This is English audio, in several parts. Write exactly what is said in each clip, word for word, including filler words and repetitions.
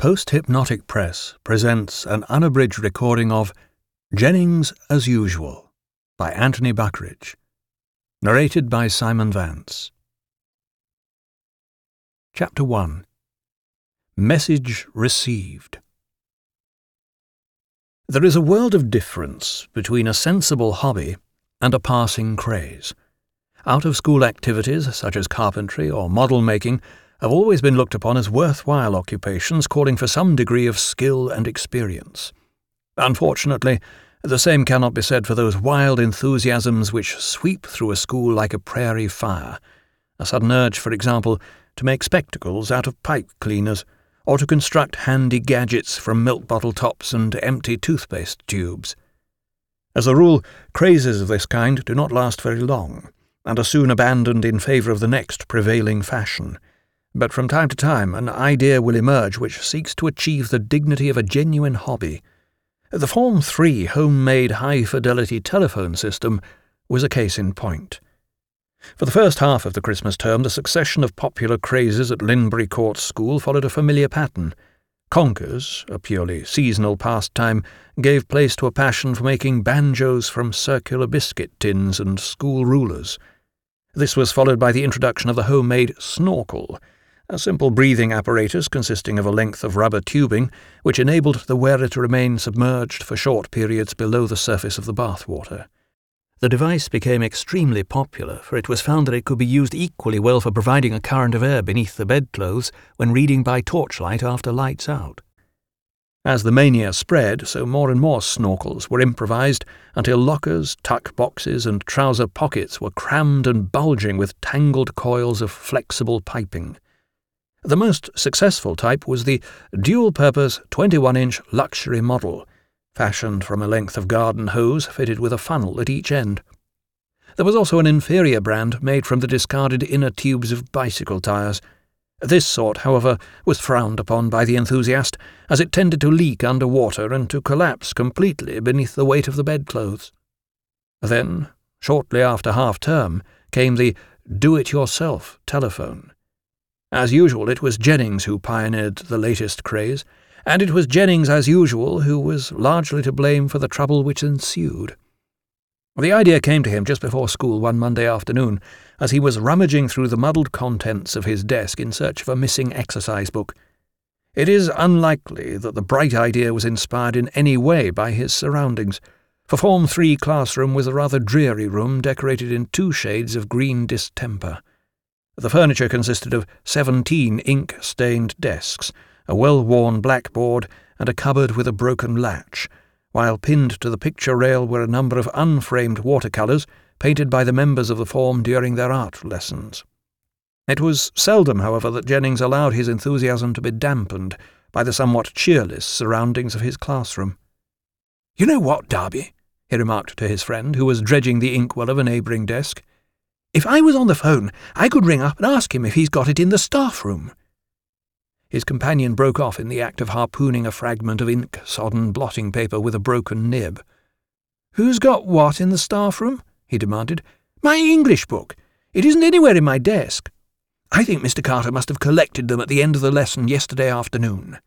Post-Hypnotic Press presents an unabridged recording of Jennings as Usual by Anthony Buckridge, narrated by Simon Vance. Chapter one. Message Received. There is a world of difference between a sensible hobby and a passing craze. Out-of-school activities such as carpentry or model-making have always been looked upon as worthwhile occupations calling for some degree of skill and experience. Unfortunately, the same cannot be said for those wild enthusiasms which sweep through a school like a prairie fire. A sudden urge, for example, to make spectacles out of pipe cleaners, or to construct handy gadgets from milk bottle tops and empty toothpaste tubes. As a rule, crazes of this kind do not last very long, and are soon abandoned in favour of the next prevailing fashion. But from time to time an idea will emerge which seeks to achieve the dignity of a genuine hobby. The Form three homemade high-fidelity telephone system was a case in point. For the first half of the Christmas term, the succession of popular crazes at Linbury Court School followed a familiar pattern. Conkers, a purely seasonal pastime, gave place to a passion for making banjos from circular biscuit tins and school rulers. This was followed by the introduction of the homemade snorkel, a simple breathing apparatus consisting of a length of rubber tubing which enabled the wearer to remain submerged for short periods below the surface of the bathwater. The device became extremely popular, for it was found that it could be used equally well for providing a current of air beneath the bedclothes when reading by torchlight after lights out. As the mania spread, so more and more snorkels were improvised until lockers, tuck boxes, and trouser pockets were crammed and bulging with tangled coils of flexible piping. The most successful type was the dual-purpose twenty-one inch luxury model, fashioned from a length of garden hose fitted with a funnel at each end. There was also an inferior brand made from the discarded inner tubes of bicycle tyres. This sort, however, was frowned upon by the enthusiast, as it tended to leak under water and to collapse completely beneath the weight of the bedclothes. Then, shortly after half-term, came the do-it-yourself telephone. As usual, it was Jennings who pioneered the latest craze, and it was Jennings, as usual, who was largely to blame for the trouble which ensued. The idea came to him just before school one Monday afternoon, as he was rummaging through the muddled contents of his desk in search of a missing exercise book. It is unlikely that the bright idea was inspired in any way by his surroundings, for Form three classroom was a rather dreary room decorated in two shades of green distemper. The furniture consisted of seventeen ink-stained desks, a well-worn blackboard, and a cupboard with a broken latch, while pinned to the picture rail were a number of unframed watercolours painted by the members of the form during their art lessons. It was seldom, however, that Jennings allowed his enthusiasm to be dampened by the somewhat cheerless surroundings of his classroom. "You know what, Darby?" he remarked to his friend, who was dredging the inkwell of a neighbouring desk. "If I was on the phone, I could ring up and ask him if he's got it in the staff room." His companion broke off in the act of harpooning a fragment of ink-sodden blotting paper with a broken nib. "Who's got what in the staff room?" he demanded. "My English book. It isn't anywhere in my desk. I think Mister Carter must have collected them at the end of the lesson yesterday afternoon."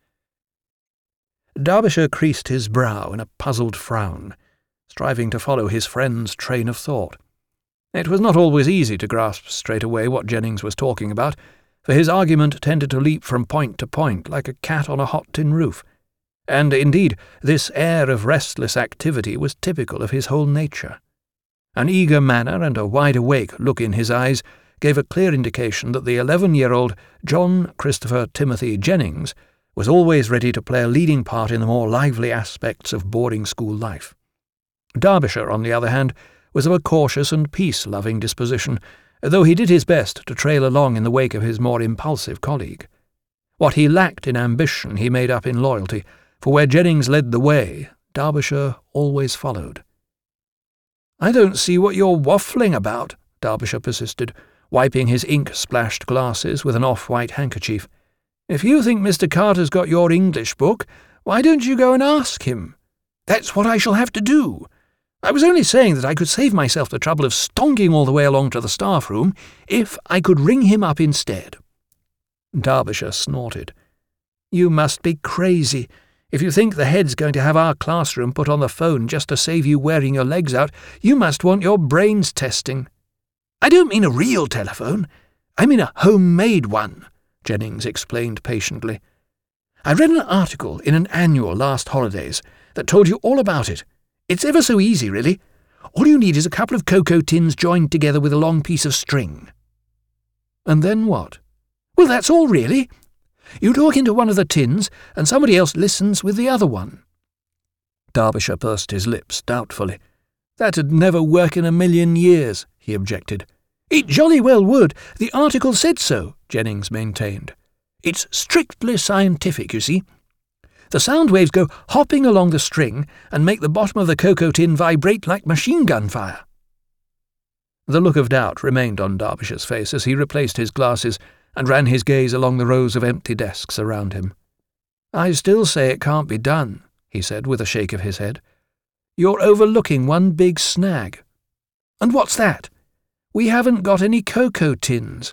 Derbyshire creased his brow in a puzzled frown, striving to follow his friend's train of thought. It was not always easy to grasp straight away what Jennings was talking about, for his argument tended to leap from point to point like a cat on a hot tin roof, and, indeed, this air of restless activity was typical of his whole nature. An eager manner and a wide-awake look in his eyes gave a clear indication that the eleven-year-old John Christopher Timothy Jennings was always ready to play a leading part in the more lively aspects of boarding-school life. Derbyshire, on the other hand, was of a cautious and peace-loving disposition, though he did his best to trail along in the wake of his more impulsive colleague. What he lacked in ambition he made up in loyalty, for where Jennings led the way, Derbyshire always followed. "I don't see what you're waffling about," Derbyshire persisted, wiping his ink-splashed glasses with an off-white handkerchief. "If you think Mister Carter's got your English book, why don't you go and ask him?" "That's what I shall have to do. I was only saying that I could save myself the trouble of stonking all the way along to the staff room if I could ring him up instead." Derbyshire snorted. "You must be crazy. If you think the head's going to have our classroom put on the phone just to save you wearing your legs out, you must want your brains testing." "I don't mean a real telephone. I mean a homemade one," Jennings explained patiently. "I read an article in an annual last holidays that told you all about it. It's ever so easy, really. All you need is a couple of cocoa tins joined together with a long piece of string." "And then what?" "Well, that's all, really. You talk into one of the tins, and somebody else listens with the other one." Derbyshire pursed his lips doubtfully. "That'd never work in a million years," he objected. "It jolly well would. The article said so," Jennings maintained. "It's strictly scientific, you see. The sound waves go hopping along the string and make the bottom of the cocoa tin vibrate like machine gun fire." The look of doubt remained on Derbyshire's face as he replaced his glasses and ran his gaze along the rows of empty desks around him. "I still say it can't be done," he said with a shake of his head. "You're overlooking one big snag." "And what's that?" "We haven't got any cocoa tins."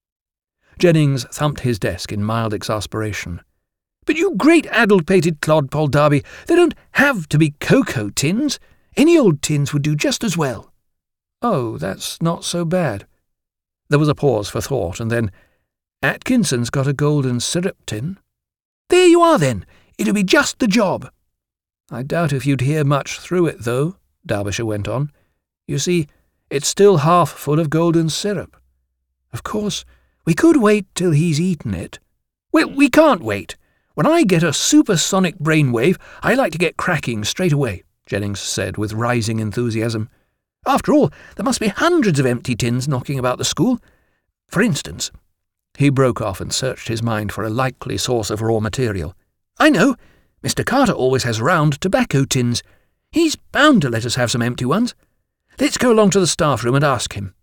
Jennings thumped his desk in mild exasperation. "But you great addle-pated clodpole, Darby, they don't have to be cocoa tins. Any old tins would do just as well." "Oh, that's not so bad." There was a pause for thought, and then, "Atkinson's got a golden syrup tin." "There you are, then. It'll be just the job." "I doubt if you'd hear much through it, though," Derbyshire went on. "You see, it's still half full of golden syrup." "Of course, we could wait till he's eaten it." "Well, we can't wait. When I get a supersonic brainwave, I like to get cracking straight away," Jennings said with rising enthusiasm. "After all, there must be hundreds of empty tins knocking about the school. For instance—" He broke off and searched his mind for a likely source of raw material. "I know. Mister Carter always has round tobacco tins. He's bound to let us have some empty ones. Let's go along to the staff room and ask him."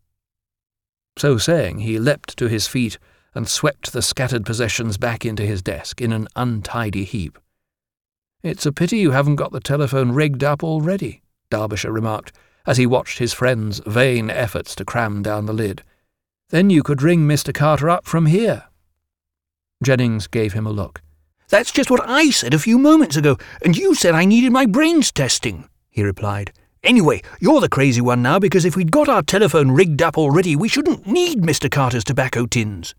So saying, he leapt to his feet and swept the scattered possessions back into his desk in an untidy heap. "It's a pity you haven't got the telephone rigged up already," Derbyshire remarked, as he watched his friend's vain efforts to cram down the lid. "Then you could ring Mister Carter up from here." Jennings gave him a look. "That's just what I said a few moments ago, and you said I needed my brains testing," he replied. "Anyway, you're the crazy one now, because if we'd got our telephone rigged up already, we shouldn't need Mister Carter's tobacco tins."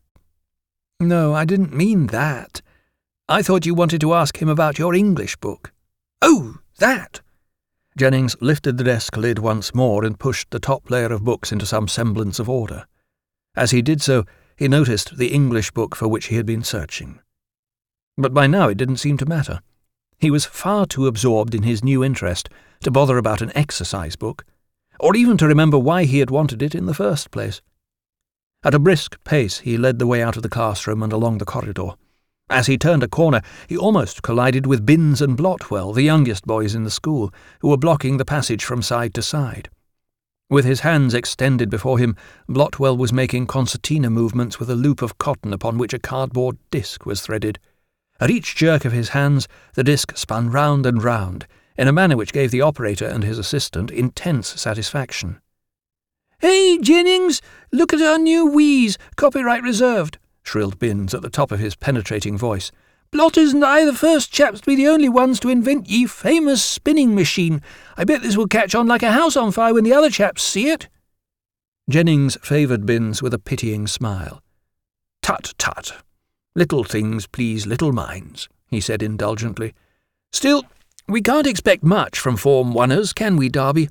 "No, I didn't mean that. I thought you wanted to ask him about your English book." "Oh, that!" Jennings lifted the desk lid once more and pushed the top layer of books into some semblance of order. As he did so, he noticed the English book for which he had been searching. But by now it didn't seem to matter. He was far too absorbed in his new interest to bother about an exercise book, or even to remember why he had wanted it in the first place. At a brisk pace he led the way out of the classroom and along the corridor. As he turned a corner, he almost collided with Binns and Blotwell, the youngest boys in the school, who were blocking the passage from side to side. With his hands extended before him, Blotwell was making concertina movements with a loop of cotton upon which a cardboard disc was threaded. At each jerk of his hands, the disc spun round and round, in a manner which gave the operator and his assistant intense satisfaction. "Hey, Jennings, look at our new wheeze, copyright reserved," shrilled Binns at the top of his penetrating voice. "Blotters and I the first chaps to be the only ones to invent ye famous spinning machine. I bet this will catch on like a house on fire when the other chaps see it." Jennings favoured Binns with a pitying smile. "Tut, tut. Little things please little minds," he said indulgently. "Still, we can't expect much from Form Oneers, can we, Darby?"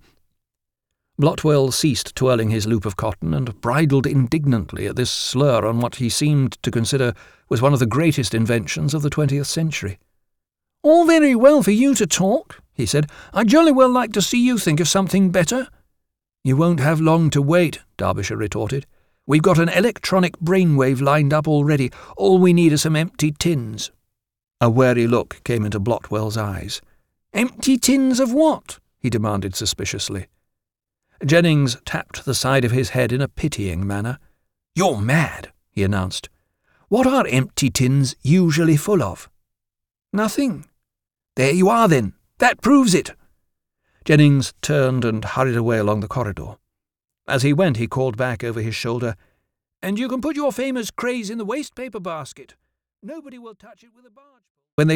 Blotwell ceased twirling his loop of cotton and bridled indignantly at this slur on what he seemed to consider was one of the greatest inventions of the twentieth century. "All very well for you to talk," he said. "I'd jolly well like to see you think of something better." "You won't have long to wait," Derbyshire retorted. "We've got an electronic brainwave lined up already. All we need are some empty tins." A wary look came into Blotwell's eyes. "Empty tins of what?" he demanded suspiciously. Jennings tapped the side of his head in a pitying manner. "You're mad," he announced. "What are empty tins usually full of?" "Nothing." "There you are, then. That proves it." Jennings turned and hurried away along the corridor. As he went, he called back over his shoulder, "And you can put your famous craze in the waste paper basket." Nobody will touch it with a barge.